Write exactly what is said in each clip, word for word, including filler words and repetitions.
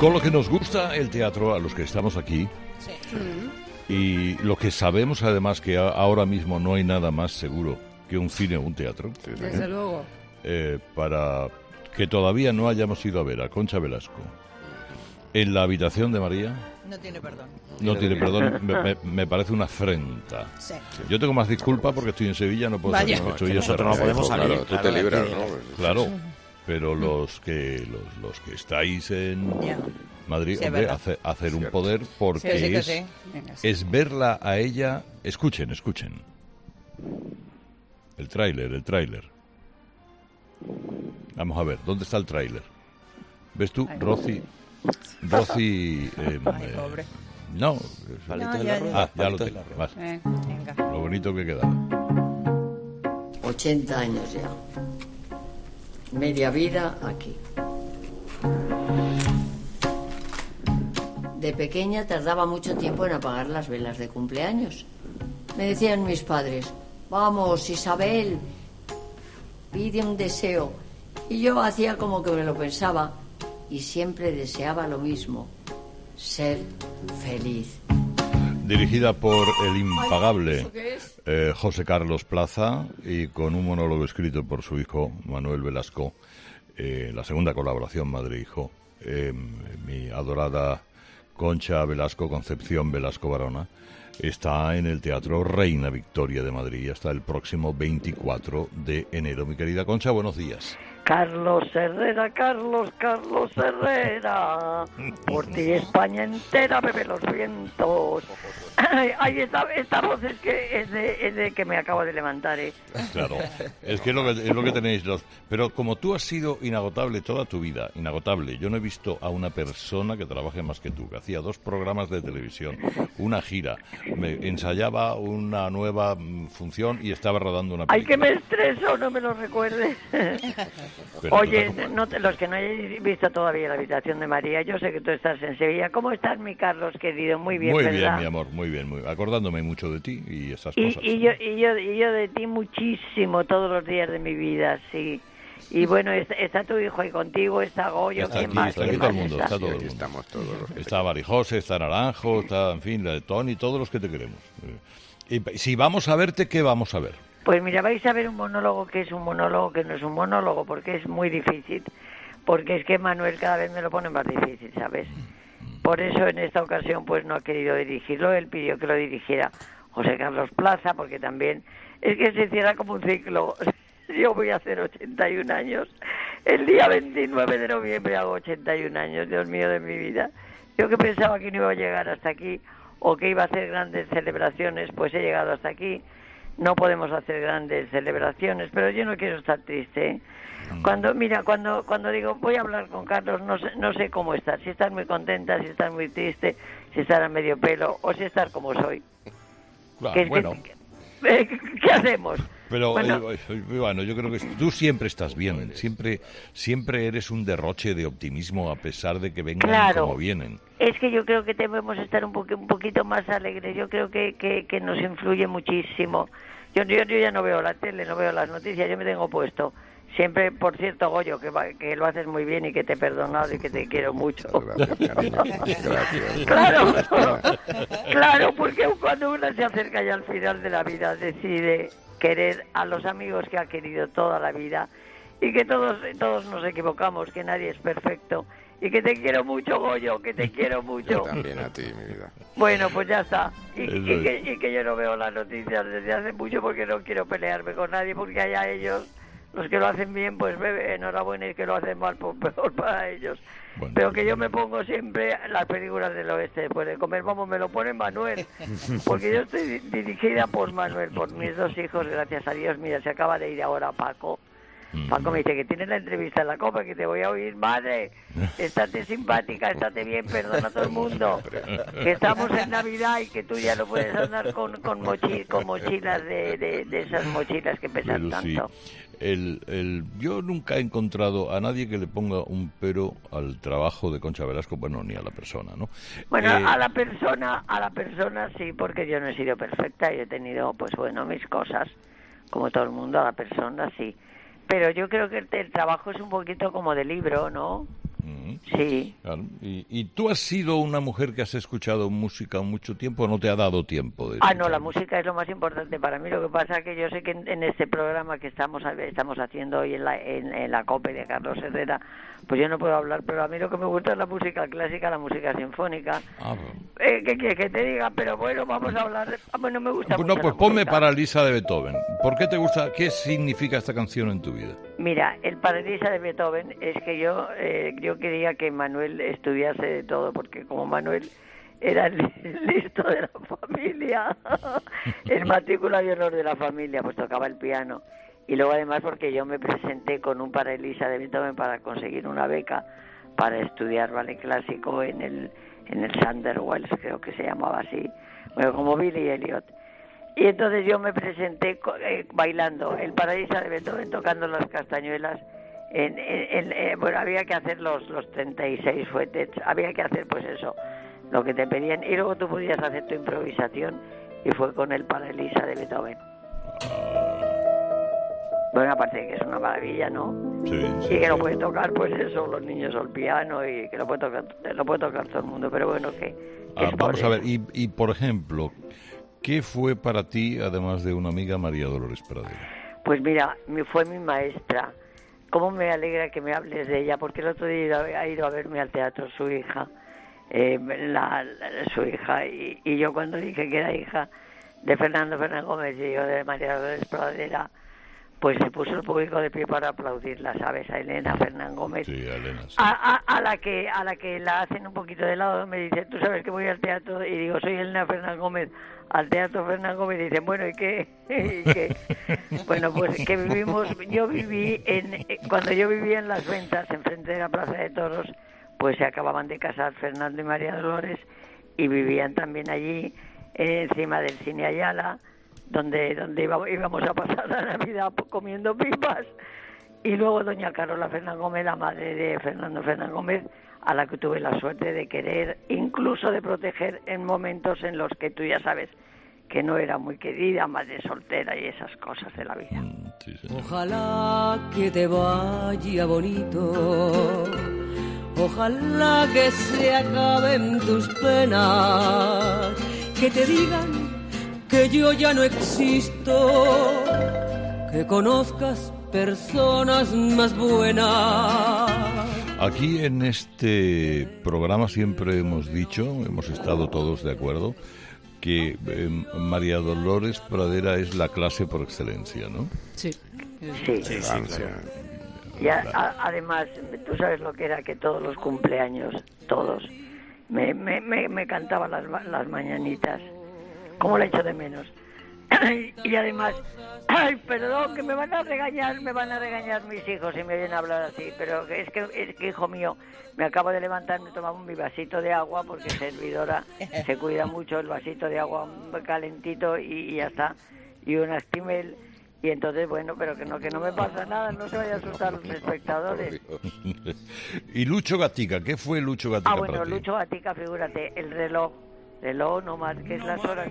Con lo que nos gusta el teatro a los que estamos aquí, Sí. y lo que sabemos además que a- ahora mismo no hay nada más seguro que un cine o un teatro, Desde luego. eh, para que todavía no hayamos ido a ver a Concha Velasco en la habitación de María, No tiene perdón. no tiene perdón, me, me- me parece una afrenta. Sí. Yo tengo más disculpa porque estoy en Sevilla, no puedo Vaya. salir, No, estoy que nosotros no encerrado. podemos Claro, salir. tú claro, te libras, que- ¿no? Claro, pero los que los, los que estáis en Ya. Madrid, Sí, es hombre, verdad. hace- hacer un Cierto. poder porque Sí, sí que es, sí. Venga, sí. es verla a ella. Escuchen, escuchen. El tráiler, el tráiler. Vamos a ver, ¿dónde está el tráiler? ¿Ves tú, Ay. Rosy? Rosy... eh, Ay, eh, pobre. no, Palitos No, en ya, la ya. rueda, ah, ya lo palitos en tengo. la rueda. Vas, Eh, venga. lo bonito que queda. ochenta años ya. Media vida aquí. De pequeña tardaba mucho tiempo en apagar las velas de cumpleaños. Me decían mis padres, vamos, Isabel, pide un deseo. Y yo hacía como que me lo pensaba y siempre deseaba lo mismo, ser feliz. Dirigida por el impagable ¿Eso qué es? eh, José Carlos Plaza y con un monólogo escrito por su hijo Manuel Velasco, eh, la segunda colaboración madre-hijo, eh, mi adorada Concha Velasco, Concepción Velasco Barona, está en el Teatro Reina Victoria de Madrid hasta el próximo veinticuatro de enero. Mi querida Concha, buenos días. Carlos Herrera, Carlos, Carlos Herrera, por ti España entera bebe los vientos. Ay, ay, esta, esta voz es que es de, es de que me acabo de levantar, ¿eh? Claro, es que es lo que, es lo que tenéis los... Pero como tú has sido inagotable toda tu vida, inagotable, yo no he visto a una persona que trabaje más que tú, que hacía dos programas de televisión, una gira, me ensayaba una nueva mm, función y estaba rodando una Ay, que película. me estreso, no me lo recuerdes. Pero Oye, tú tampoco- no te- los que no hayáis visto todavía la habitación de María, yo sé que tú estás en Sevilla. ¿Cómo estás, mi Carlos, querido? Muy bien, muy ¿verdad? bien, mi amor, muy bien, muy acordándome mucho de ti y esas Y, cosas. y yo y yo y yo de ti muchísimo todos los días de mi vida, sí. Y bueno, está, está tu hijo ahí contigo, está Goyo, Está ¿quién aquí, más? está ¿Quién aquí todo el más mundo, está? está Sí, todo el aquí mundo. estamos todos los que Está Marijose, está Naranjo, está, en fin, la de Tony, todos los que te queremos. Eh, Y si vamos a verte, ¿qué vamos a ver? Pues mira, vais a ver un monólogo que es un monólogo que no es un monólogo, porque es muy difícil. Porque es que Manuel cada vez me lo pone más difícil, ¿sabes? Por eso en esta ocasión pues no ha querido dirigirlo, él pidió que lo dirigiera José Carlos Plaza, porque también es que se cierra como un ciclo. Yo voy a hacer ochenta y un años, el día veintinueve de noviembre hago ochenta y un años, Dios mío de mi vida. Yo que pensaba que no iba a llegar hasta aquí o que iba a hacer grandes celebraciones, pues he llegado hasta aquí. No podemos hacer grandes celebraciones, pero yo no quiero estar triste, ¿eh? Cuando, mira, cuando cuando digo voy a hablar con Carlos, no sé, no sé cómo estar, si estar muy contenta, si estar muy triste, si estar a medio pelo o si estar como soy. Claro, Que es que- bueno, eh, ¿Qué hacemos? pero Bueno, eh, eh, bueno, yo creo que tú siempre estás bien, siempre siempre eres un derroche de optimismo a pesar de que vengan Claro. como vienen. es que yo creo que debemos estar un, poqu- un poquito más alegres, yo creo que, que, que nos influye muchísimo. Yo, yo, yo ya no veo la tele, no veo las noticias, yo me tengo puesto. Siempre, por cierto, Goyo, que, va- que lo haces muy bien y que te he perdonado y que te quiero mucho. Gracias, cariño. Gracias. Claro, claro, porque cuando uno se acerca ya al final de la vida decide querer a los amigos que ha querido toda la vida y que todos todos nos equivocamos, que nadie es perfecto y que te quiero mucho, Goyo, que te quiero Yo mucho. también a ti, mi vida. Bueno, pues ya está. Y, Eso y que, es. y que yo no veo las noticias desde hace mucho porque no quiero pelearme con nadie, porque allá ellos, los que lo hacen bien, pues bebe, enhorabuena, y que lo hacen mal, pues peor para ellos. Bueno, Pero pues que yo muy me bien. pongo siempre las películas del oeste, después de comer, vamos, me lo pone Manuel, porque yo estoy di- dirigida por Manuel, por mis dos hijos, gracias a Dios. Mira, se acaba de ir ahora Paco. Mm. Paco me dice que tienes la entrevista en la copa, que te voy a oír, madre, estate simpática, estate bien, perdona a todo el mundo, que estamos en Navidad y que tú ya no puedes andar con, con, mochi- con mochilas de, de, de esas mochilas que pesan Pero sí, tanto. el, el, yo nunca he encontrado a nadie que le ponga un pero al trabajo de Concha Velasco, bueno, ni a la persona, ¿no? Bueno, Eh, a la persona, a la persona sí, porque yo no he sido perfecta y he tenido, pues bueno, mis cosas, como todo el mundo, a la persona sí. Pero yo creo que el, el trabajo es un poquito como de libro, ¿no? Mm. Sí. Claro. ¿Y, ¿Y tú has sido una mujer que has escuchado música mucho tiempo o no te ha dado tiempo de Ah, no, la escuchar música es lo más importante para mí. Lo que pasa es que yo sé que en, en este programa que estamos estamos haciendo hoy en la, en, en la COPE de Carlos Herrera, pues yo no puedo hablar, pero a mí lo que me gusta es la música clásica, la música sinfónica. Ah, bueno. Eh, ¿Qué quieres que te diga? Pero bueno, vamos a hablar de... Ah, bueno, me gusta No, mucho pues la ponme música. Paralisa de Beethoven. ¿Por qué te gusta? ¿Qué significa esta canción en tu vida? Mira, el Paralisa de Beethoven es que yo eh, yo quería que Manuel estudiase de todo, porque como Manuel era el listo de la familia, el matrícula de honor de la familia, pues tocaba el piano. Y luego además porque yo me presenté con un Paralisa de Beethoven para conseguir una beca para estudiar ballet clásico en el en el Sander Wells, creo que se llamaba así, bueno, como Billy Elliot. Y entonces yo me presenté eh, bailando el Paralisa de Beethoven, tocando las castañuelas. En, en, en, eh, bueno, había que hacer los, los treinta y seis fuetets, había que hacer pues eso, lo que te pedían, y luego tú podías hacer tu improvisación, y fue con el Paralisa de Beethoven. Bueno, aparte de que es una maravilla, ¿no? Sí, sí, Y que sí. lo puede tocar, pues eso, los niños al piano, y que lo puede tocar, lo puede tocar todo el mundo, pero bueno, que... que Ah, es vamos por a ver, eso. y, y por ejemplo, ¿qué fue para ti, además de una amiga, María Dolores Pradera? Pues mira, mi- fue mi maestra. Cómo me alegra que me hables de ella, porque el otro día ha ido a verme al teatro su hija, eh, la, la- su hija, y, y yo cuando dije que era hija de Fernando Fernández Gómez y yo de María Dolores Pradera, pues se puso el público de pie para aplaudirla, ¿sabes? A Elena Fernán Gómez. Sí, a Elena, sí. A, a, a la que a la que la hacen un poquito de lado, me dice, tú sabes que voy al teatro, y digo, soy Elena Fernán Gómez, al teatro Fernán Gómez, y dicen, bueno, ¿y qué? ¿Y qué? Bueno, pues que vivimos, yo viví en, eh, cuando yo vivía en Las Ventas, enfrente de la Plaza de Toros, pues se acababan de casar Fernando y María Dolores, y vivían también allí, eh, encima del Cine Ayala, donde donde íbamos, íbamos a pasar la Navidad comiendo pipas. Y luego doña Carola Fernán Gómez, la madre de Fernando Fernán Gómez, a la que tuve la suerte de querer, incluso de proteger en momentos en los que tú ya sabes que no era muy querida, madre soltera y esas cosas de la vida. Mm, sí, señor. Ojalá que te vaya bonito, ojalá que se acaben tus penas, que te digan que yo ya no existo, que conozcas personas más buenas. Aquí en este programa siempre hemos dicho, hemos estado todos de acuerdo, que eh, María Dolores Pradera es la clase por excelencia, ¿no? Sí. Sí. Elegancia. Y a- a- además, tú sabes lo que era que todos los cumpleaños, todos, me, me, me, me cantaban las, ma- las mañanitas. ¿Cómo le echo de menos? Y además, ay, perdón, que me van a regañar, me van a regañar mis hijos si me vienen a hablar así, pero que es que, es que, hijo mío, me acabo de levantar, me tomaba mi vasito de agua, porque servidora se cuida mucho el vasito de agua calentito y, y ya está, y un Actimel, y entonces, bueno, pero que no, que no me pasa nada, no se vaya a asustar los espectadores. Y Lucho Gatica, ¿qué fue Lucho Gatica Ah, bueno, para ti? Lucho Gatica, figúrate, el reloj, reloj no marques las horas.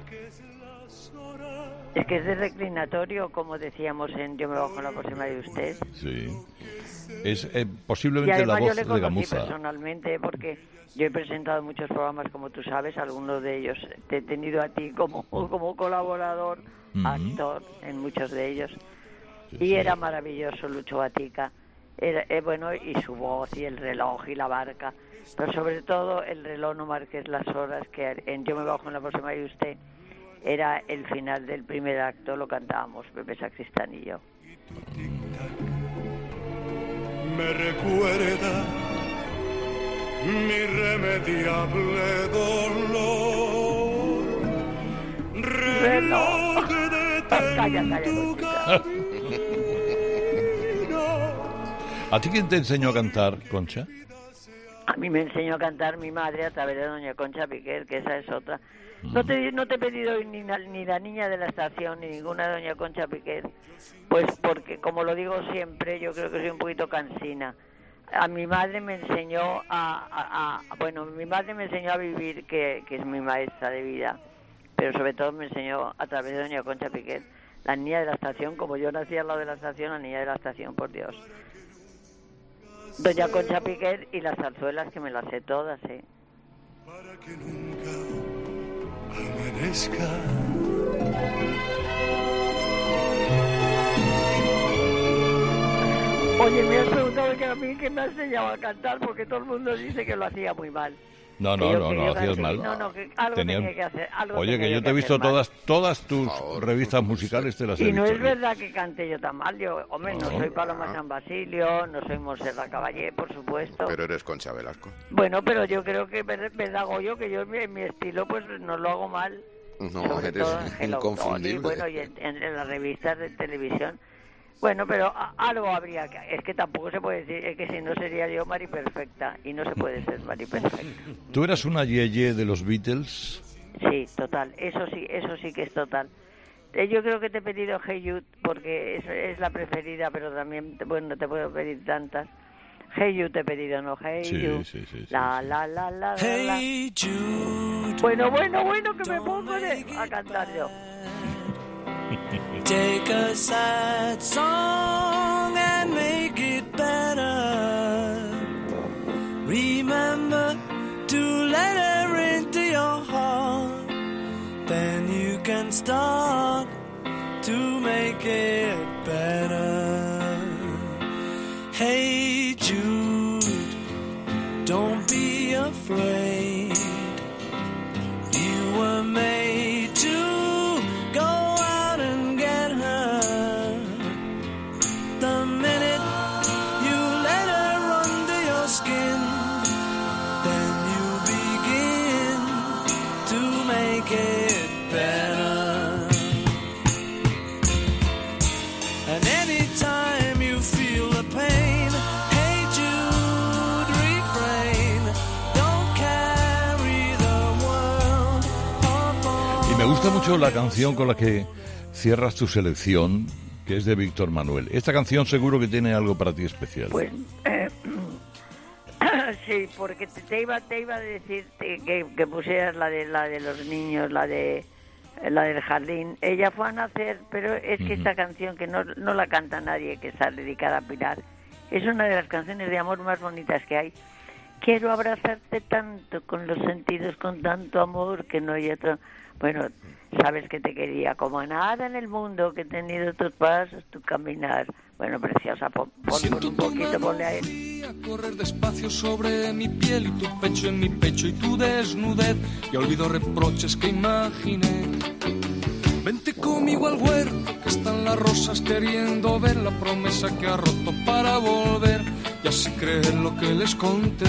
Es que es de reclinatorio, como decíamos en Yo me bajo en la próxima de usted. Sí. Es eh, Y posiblemente la además yo voz le de conocí Gamuza. personalmente porque yo he presentado muchos programas, como tú sabes, algunos de ellos te he tenido a ti como, como colaborador, Ujú. actor en muchos de ellos. Sí, Y sí. era maravilloso Lucho Gatica. Era, eh, bueno, y su voz, y el reloj, y la barca. Pero sobre todo el reloj no marques las horas, que en Yo me bajo en la próxima de usted era el final del primer acto, lo cantábamos Pepe Sacristán y yo. Me recuerda mi irremediable dolor. Reloj Calla, calla, detén tu Conchita. camino. ¿A ti quién te enseñó a cantar, Concha? A mí me enseñó a cantar mi madre a través de doña Concha Piquer, que esa es otra. No te, no te he pedido hoy ni, na- ni la niña de la estación, ni ninguna de doña Concha Piquer, pues porque, como lo digo siempre, yo creo que soy un poquito cansina. A mi madre me enseñó a, a- a- bueno, mi madre me enseñó a vivir, que, que es mi maestra de vida, pero sobre todo me enseñó a través de doña Concha Piquer, la niña de la estación, como yo nací al lado de la estación, la niña de la estación, por Dios. Doña Concha Piquer y las zarzuelas, que me las sé todas, ¿eh? Para que nunca amanezca. Oye, me has preguntado que a mí que me has enseñado a cantar, porque todo el mundo dice que lo hacía muy mal. No, no, Que yo- no, que no yo lo hacías canté- mal. No, no, que algo Tenían- tenía que hacer. Algo Oye, tenía que yo te he visto hacer mal. todas todas tus Por favor. revistas musicales, te las he Y no visto. es verdad que cante yo tan mal. Yo, hombre, no No. soy Paloma San Basilio, no soy Montserrat Caballé, por supuesto. Pero eres Concha Velasco. Bueno, pero yo creo que, ver- verdad, Goyo, que yo en mi, en mi estilo pues no lo hago mal. No, Sobre eres todo en Hello inconfundible. Dolly, bueno, y en, en- en las revistas de televisión. Bueno, pero a- algo habría que... Es que tampoco se puede decir, es que si no sería yo Mari Perfecta, y no se puede ser Mari Perfecta. ¿Tú eras una yeye de los Beatles? Sí, total, eso sí, eso sí que es total. Eh, Yo creo que te he pedido Hey Jude porque es, es la preferida, pero también, te- bueno, te puedo pedir tantas. Hey Jude te he pedido, ¿no? Hey Sí, Jude. sí, sí, sí, la, sí. la, la, la, la, la. Hey Jude, Bueno, bueno, bueno, que me pongo de- a cantar yo. take a sad song and make it better. Remember to let her into your heart. Then you can start to make it better. Hey Jude, don't be afraid. You were made to go out and get her. The minute you let her under your skin, then you begin to make it better. And anytime you feel the pain, hey Jude, refrain. Don't carry the world upon. Y me gusta mucho la canción con la que cierras tu selección, que es de Víctor Manuel. Esta canción seguro que tiene algo para ti especial. Pues eh, sí, porque te, te iba te iba a decir que, que, que pusieras la de la de los niños, la de la del jardín. Ella fue a nacer, pero es que Ujú. esta canción que no, no la canta nadie, que está dedicada a Pilar, es una de las canciones de amor más bonitas que hay. Quiero abrazarte tanto, con los sentidos, con tanto amor, que no hay otro. Bueno, sabes que te quería como a nada en el mundo, que he tenido tus pasos, tu caminar. Bueno, preciosa, pon, pon, pon un poquito, ponle a él. Fría correr despacio sobre mi piel y tu pecho en mi pecho y tu desnudez, y olvido reproches que imaginé. Vente conmigo al huerto, que están las rosas queriendo ver la promesa que ha roto para volver, y así creer lo que les conté.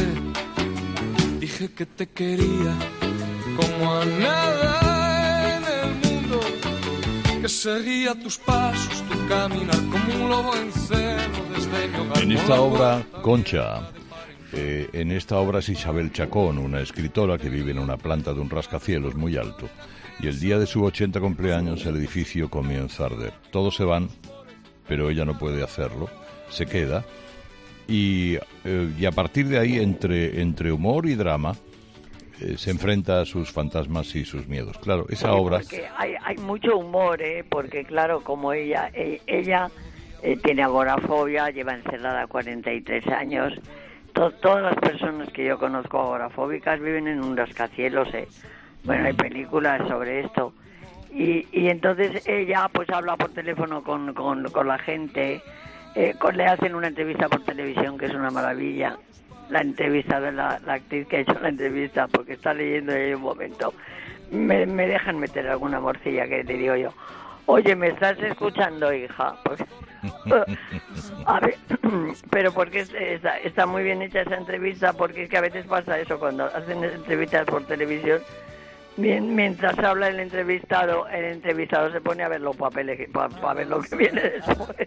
Dije que te quería como a nada en el mundo, que seguía tus pasos, tu caminar como un lobo en celo desde mi hogar. En con esta la obra, puerta. Concha, eh, en esta obra es Isabel Chacón, una escritora que vive en una planta de un rascacielos muy alto. Y el día de su ochenta cumpleaños el edificio comienza a arder. Todos se van, pero ella no puede hacerlo, se queda. Y, eh, y a partir de ahí, entre, entre humor y drama, eh, se enfrenta a sus fantasmas y sus miedos. Claro, esa Sí, obra... porque hay, hay mucho humor, ¿eh? Porque claro, como ella e- ella eh, tiene agorafobia, lleva encerrada cuarenta y tres años. To- todas las personas que yo conozco agorafóbicas viven en un rascacielos, ¿eh? Bueno, hay películas sobre esto. Y, y entonces ella pues habla por teléfono con, con, con la gente, eh, con, le hacen una entrevista por televisión, que es una maravilla. La entrevista de la, la actriz que ha hecho la entrevista, porque está leyendo ahí un momento. Me, me dejan meter alguna morcilla, que te digo yo. Oye, ¿me estás escuchando, hija? Porque, a ver, pero porque es- está, está muy bien hecha esa entrevista, porque es que a veces pasa eso, cuando hacen entrevistas por televisión, bien, mientras habla el entrevistado, el entrevistado se pone a ver los papeles, para ver lo que viene después.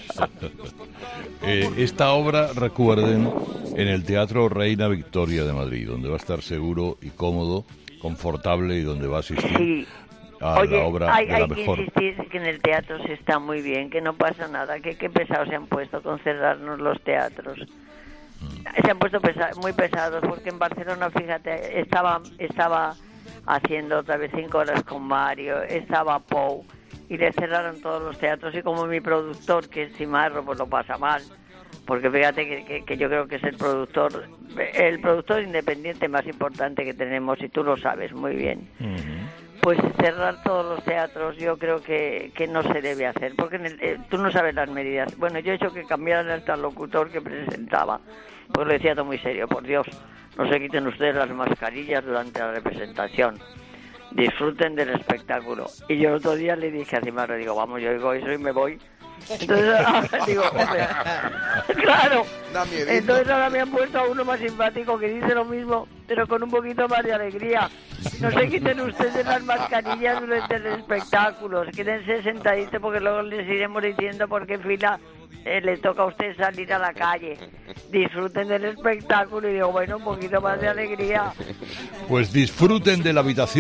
Eh, esta obra, recuerden, en el Teatro Reina Victoria de Madrid, donde va a estar seguro y cómodo, confortable y donde va a asistir Sí. a Oye, la obra hay, de la hay que mejor. insistir que en el teatro se está muy bien, que no pasa nada, que qué pesados se han puesto con cerrarnos los teatros. Mm. Se han puesto pesa- muy pesados, porque en Barcelona, fíjate, estaba estaba haciendo otra vez cinco horas con Mario, estaba Pou, y le cerraron todos los teatros, y como mi productor, que es Cimarro, pues lo pasa mal, porque fíjate que, que, que yo creo que es el productor, el productor independiente más importante que tenemos, y tú lo sabes muy bien. Uh-huh. Pues cerrar todos los teatros yo creo que, que no se debe hacer, porque en el, eh, tú no sabes las medidas. Bueno, yo he hecho que cambiaran el interlocutor que presentaba, pues lo decía todo muy serio, por Dios, no se quiten ustedes las mascarillas durante la representación, disfruten del espectáculo. Y yo el otro día le dije a Cimarro, digo, vamos, yo oigo eso y me voy. Entonces ahora digo, hombre, claro, entonces ahora me han puesto a uno más simpático que dice lo mismo, pero con un poquito más de alegría. No se quiten ustedes las mascarillas durante el espectáculo, quédense sentaditos, porque luego les iremos diciendo por qué fila eh, le toca a usted salir a la calle. Disfruten del espectáculo, y digo, bueno, un poquito más de alegría. Pues disfruten de la habitación